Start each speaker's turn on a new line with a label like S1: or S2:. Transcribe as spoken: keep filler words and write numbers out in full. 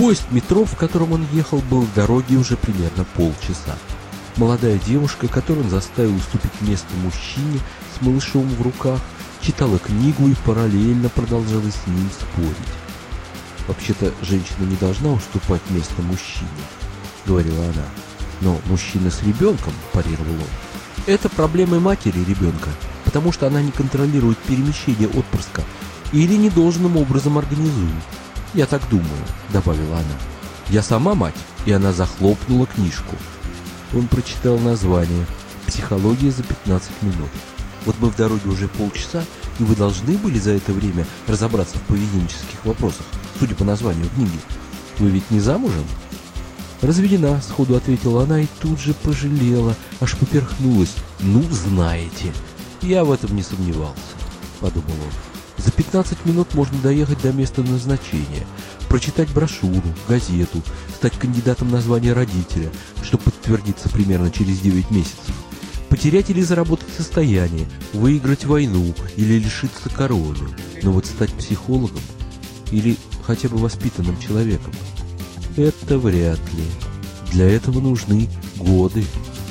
S1: Поезд метро, в котором он ехал, был в дороге уже примерно полчаса. Молодая девушка, которую он заставил уступить место мужчине с малышом в руках, читала книгу и параллельно продолжала с ним спорить. «Вообще-то женщина не должна уступать место мужчине», — говорила она. «Но мужчина с ребенком», — парировал он, — «это проблемы матери ребенка, потому что она не контролирует перемещение отпрыска или недолжным образом организует. Я так думаю», — добавила она. «Я сама мать», и она захлопнула книжку. Он прочитал название «Психология за пятнадцать минут». «Вот мы в дороге уже полчаса, и вы должны были за это время разобраться в поведенческих вопросах, судя по названию книги. Вы ведь не замужем?» «Разведена», — сходу ответила она и тут же пожалела, аж поперхнулась. «Ну, знаете, я в этом не сомневался», — подумал он. «За пятнадцать минут можно доехать до места назначения, прочитать брошюру, газету, стать кандидатом на звание родителя, что подтвердится примерно через девять месяцев, потерять или заработать состояние, выиграть войну или лишиться короны. Но вот стать психологом или хотя бы воспитанным человеком — это вряд ли. Для этого нужны годы».